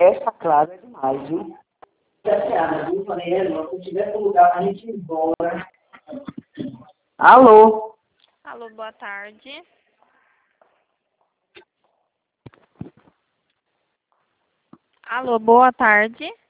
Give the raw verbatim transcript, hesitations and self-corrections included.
essa Clara é demais, viu? Chateada, viu? Falei, é, se tivesse lugar pra gente ir embora. Alô? Alô, boa tarde. Alô, boa tarde.